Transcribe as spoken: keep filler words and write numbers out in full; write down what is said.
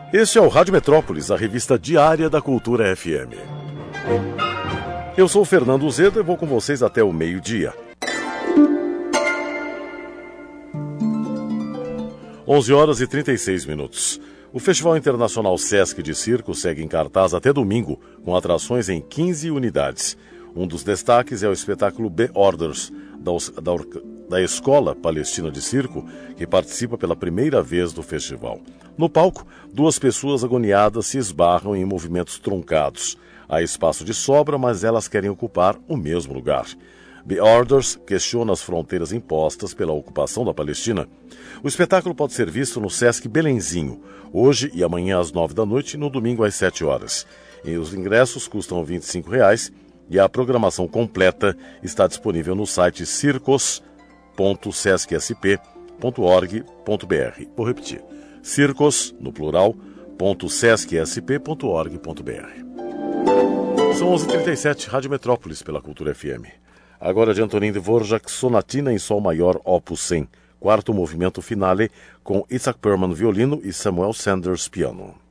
Este é o Rádio Metrópolis, a revista diária da Cultura F M. Eu sou o Fernando Zeda e vou com vocês até o meio-dia. onze horas e trinta e seis minutos. O Festival Internacional Sesc de Circo segue em cartaz até domingo, com atrações em quinze unidades. Um dos destaques é o espetáculo B-Orders, da, da, da Escola Palestina de Circo, que participa pela primeira vez do festival. No palco, duas pessoas agoniadas se esbarram em movimentos truncados. Há espaço de sobra, mas elas querem ocupar o mesmo lugar. B-Orders questiona as fronteiras impostas pela ocupação da Palestina. O espetáculo pode ser visto no Sesc Belenzinho, hoje e amanhã às nove da noite e no domingo às sete horas. E os ingressos custam vinte e cinco reais e a programação completa está disponível no site circos ponto sesc s p ponto org ponto b r. Vou repetir, circos, no plural, ponto sesc s p ponto org ponto b r. São onze e trinta e sete, Rádio Metrópolis pela Cultura F M. Agora de Antonin Dvorak, Sonatina em Sol Maior, opus cem, quarto movimento finale, com Isaac Perman violino e Samuel Sanders piano.